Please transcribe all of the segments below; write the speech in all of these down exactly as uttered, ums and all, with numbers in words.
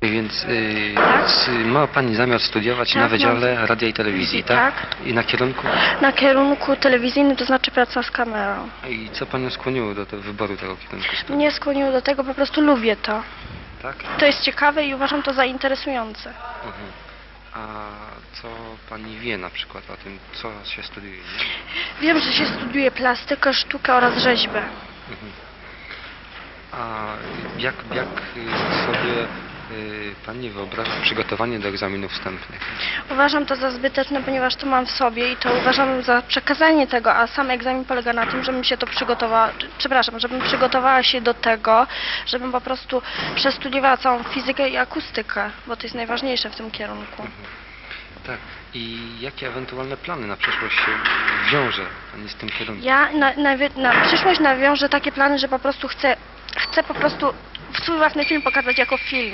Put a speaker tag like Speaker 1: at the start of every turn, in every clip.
Speaker 1: Więc yy,
Speaker 2: Tak.
Speaker 1: s- ma Pani zamiar studiować
Speaker 2: Tak,
Speaker 1: na Wydziale
Speaker 2: mam.
Speaker 1: Radia i Telewizji, tak?
Speaker 2: Tak.
Speaker 1: I na kierunku?
Speaker 2: Na kierunku telewizyjnym, to znaczy praca z kamerą.
Speaker 1: I co Panią skłoniło do, do wyboru tego kierunku studiów?
Speaker 2: Mnie skłoniło do tego, po prostu lubię to.
Speaker 1: Tak?
Speaker 2: To jest ciekawe i uważam to za interesujące.
Speaker 1: Mhm. A co Pani wie na przykład o tym, co się studiuje? Nie?
Speaker 2: Wiem, że się studiuje plastykę, sztukę oraz rzeźbę.
Speaker 1: Mhm. A jak, jak y, sobie y, Pani wyobraża przygotowanie do egzaminów wstępnych?
Speaker 2: Uważam to za zbyteczne, ponieważ to mam w sobie i to uważam za przekazanie tego, a sam egzamin polega na tym, żebym się to przygotowała, czy- przepraszam, żebym przygotowała się do tego, żebym po prostu przestudiowała całą fizykę i akustykę, bo to jest najważniejsze w tym kierunku.
Speaker 1: Tak. I jakie ewentualne plany na przyszłość się wiąże Pani z tym kierunkiem?
Speaker 2: Ja na, na, na przyszłość nawiążę takie plany, że po prostu chcę, chcę po prostu swój własny film pokazać jako film.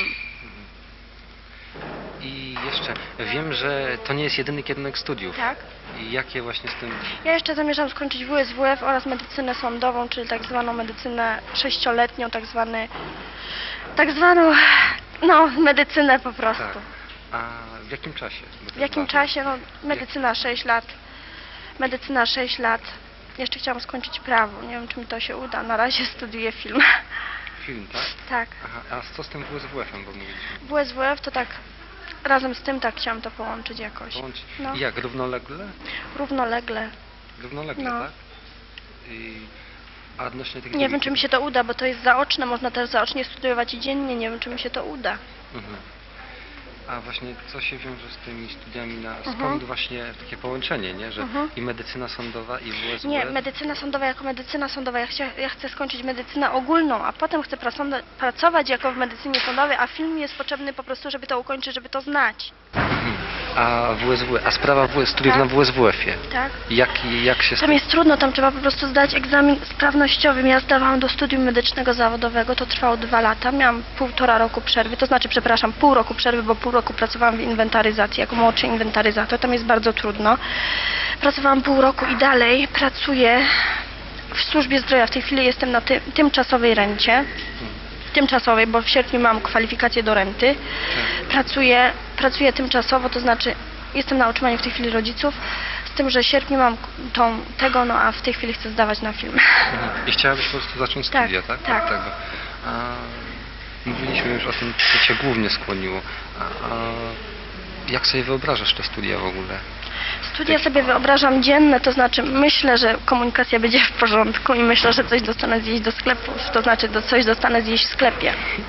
Speaker 1: I jeszcze wiem, że to nie jest jedyny kierunek studiów.
Speaker 2: Tak?
Speaker 1: I jakie właśnie z tym...
Speaker 2: Ja jeszcze zamierzam skończyć W S W F oraz medycynę sądową, czyli tak zwaną medycynę sześcioletnią, tak zwany, tak zwaną, no, medycynę po prostu.
Speaker 1: Tak. A w jakim czasie? Bo to
Speaker 2: W
Speaker 1: jest
Speaker 2: jakim
Speaker 1: ważne.
Speaker 2: czasie? No, medycyna sześć lat. Medycyna sześć lat. Jeszcze chciałam skończyć prawo. Nie wiem, czy mi to się uda. Na razie studiuję film.
Speaker 1: Film, tak?
Speaker 2: Tak.
Speaker 1: Aha, a co z tym W S W F-em, bo mówiliśmy?
Speaker 2: W S W F to tak, razem z tym tak chciałam to połączyć jakoś.
Speaker 1: Połączyć.
Speaker 2: No.
Speaker 1: I jak, równolegle?
Speaker 2: Równolegle.
Speaker 1: Równolegle,
Speaker 2: No.
Speaker 1: tak? I... A odnośnie tych
Speaker 2: Nie wiem,
Speaker 1: drugich
Speaker 2: czy mi się to uda, bo to jest zaoczne. Można też zaocznie studiować i dziennie. Nie wiem, czy mi się to uda.
Speaker 1: Mhm. A właśnie co się wiąże z tymi studiami na...
Speaker 2: Mhm.
Speaker 1: Skąd właśnie takie połączenie, nie? Że
Speaker 2: Mhm.
Speaker 1: i medycyna sądowa, i W S W F?
Speaker 2: Nie, medycyna sądowa jako medycyna sądowa. Ja, chcia, ja chcę skończyć medycynę ogólną, a potem chcę prasom- pracować jako w medycynie sądowej, a film mi jest potrzebny po prostu, żeby to ukończyć, żeby to znać.
Speaker 1: Mhm. A W S W, a sprawa w, studiów
Speaker 2: Tak.
Speaker 1: na W S W F-ie?
Speaker 2: Tak?
Speaker 1: Jak, jak się... z
Speaker 2: Tam
Speaker 1: tym-
Speaker 2: jest trudno, tam trzeba po prostu zdać egzamin sprawnościowy. Ja zdawałam do studium medycznego zawodowego, to trwało dwa lata. Miałam półtora roku przerwy, to znaczy, przepraszam, pół roku przerwy, bo pół roku pracowałam w inwentaryzacji, jako młodszy inwentaryzator. Tam jest bardzo trudno. Pracowałam pół roku i dalej pracuję w służbie zdrowia. W tej chwili jestem na ty tymczasowej rencie. Tymczasowej, bo w sierpniu mam kwalifikację do renty. Pracuję, pracuję tymczasowo, to znaczy jestem na utrzymaniu w tej chwili rodziców, z tym, że w sierpniu mam tą, tego, no a w tej chwili chcę zdawać na film.
Speaker 1: Mhm. I chciałabyś po prostu zacząć
Speaker 2: Tak,
Speaker 1: studia, tak?
Speaker 2: tak.
Speaker 1: Od tego. A, mówiliśmy już o tym, co Cię głównie skłoniło. A, a jak sobie wyobrażasz te studia w ogóle?
Speaker 2: Studia sobie wyobrażam dzienne, to znaczy myślę, że komunikacja będzie w porządku i myślę, że coś dostanę zjeść do sklepu, to znaczy do coś dostanę zjeść w sklepie.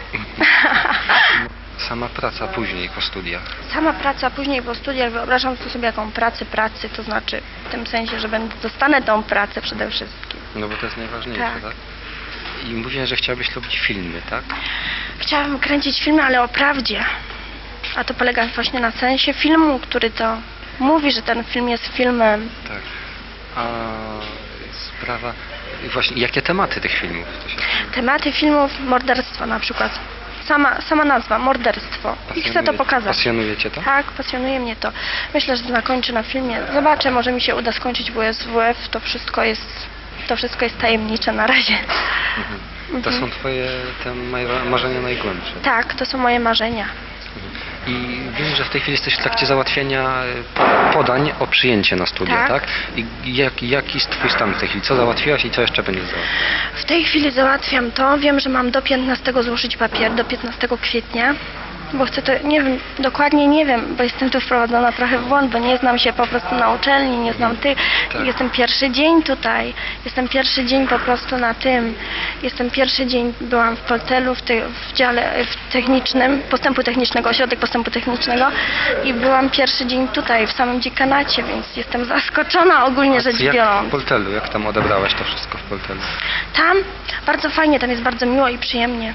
Speaker 1: Sama praca później po studiach.
Speaker 2: Sama praca później po studiach wyobrażam sobie jaką pracę pracy, to znaczy w tym sensie, że będę, dostanę tą pracę przede wszystkim.
Speaker 1: No bo to jest najważniejsze, tak?
Speaker 2: Tak.
Speaker 1: I mówiłaś, że chciałabyś robić filmy, tak?
Speaker 2: Chciałabym kręcić filmy, ale o prawdzie. A to polega właśnie na sensie filmu, który to mówi, że ten film jest filmem.
Speaker 1: Tak. A sprawa... i właśnie, jakie tematy tych filmów? To się...
Speaker 2: Tematy filmów morderstwa na przykład. Sama, sama nazwa, morderstwo. I chcę to
Speaker 1: Pasjonuje-
Speaker 2: pokazać.
Speaker 1: Pasjonuje Cię to?
Speaker 2: Tak, pasjonuje mnie to. Myślę, że zakończę na filmie. Zobaczę, może mi się uda skończyć W S W F. To wszystko jest, to wszystko jest tajemnicze na razie.
Speaker 1: Mhm. To
Speaker 2: Mhm.
Speaker 1: są Twoje te maj- marzenia najgłębsze.
Speaker 2: Tak, to są moje marzenia.
Speaker 1: I wiem, że w tej chwili jesteś w trakcie załatwienia e, podań o przyjęcie na studia, tak?
Speaker 2: Tak.
Speaker 1: I jak, jaki jest Twój stan w tej chwili? Co załatwiłaś i co jeszcze będziesz załatwiać?
Speaker 2: W tej chwili załatwiam to. Wiem, że mam do piętnastego złożyć papier, do piętnastego kwietnia. Bo chcę to, nie wiem, dokładnie nie wiem, bo jestem tu wprowadzona trochę w błąd, bo nie znam się po prostu na uczelni, nie znam tych.
Speaker 1: Tak.
Speaker 2: Jestem pierwszy dzień tutaj, jestem pierwszy dzień po prostu na tym. Jestem pierwszy dzień, byłam w Poltelu, w, te, w dziale w technicznym, postępu technicznego, ośrodek postępu technicznego i byłam pierwszy dzień tutaj, w samym dziekanacie, więc jestem zaskoczona ogólnie rzecz
Speaker 1: jak w
Speaker 2: biorąc.
Speaker 1: Poltelu? Jak tam odebrałaś to wszystko w Poltelu?
Speaker 2: Tam bardzo fajnie, tam jest bardzo miło i przyjemnie.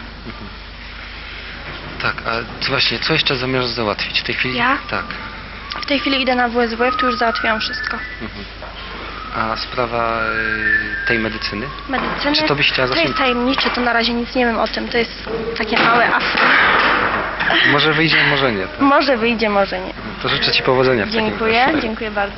Speaker 1: Tak, a właśnie, co jeszcze zamierzasz załatwić w tej chwili?
Speaker 2: Ja?
Speaker 1: Tak.
Speaker 2: W tej chwili idę na W S W F, tu już załatwiłam wszystko.
Speaker 1: Mhm. A sprawa y, tej medycyny?
Speaker 2: Medycyny.
Speaker 1: Czy to byś chciała
Speaker 2: To
Speaker 1: zacząć-
Speaker 2: jest tajemnicze, to na razie nic nie wiem o tym. To jest takie małe afro.
Speaker 1: Może wyjdzie, może nie. Tak?
Speaker 2: Może wyjdzie, może nie.
Speaker 1: To życzę Ci powodzenia w takim
Speaker 2: Dziękuję,
Speaker 1: razie.
Speaker 2: dziękuję bardzo.